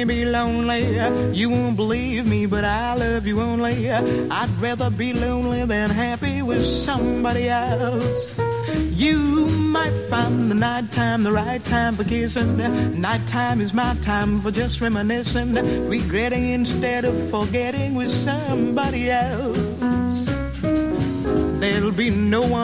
may be lonely, you won't believe me, but I love you only. I'd rather be lonely than happy with somebody else. You might find the nighttime the right time for kissing. Nighttime is my time for just reminiscing, regretting instead of forgetting with somebody else. There'll be no one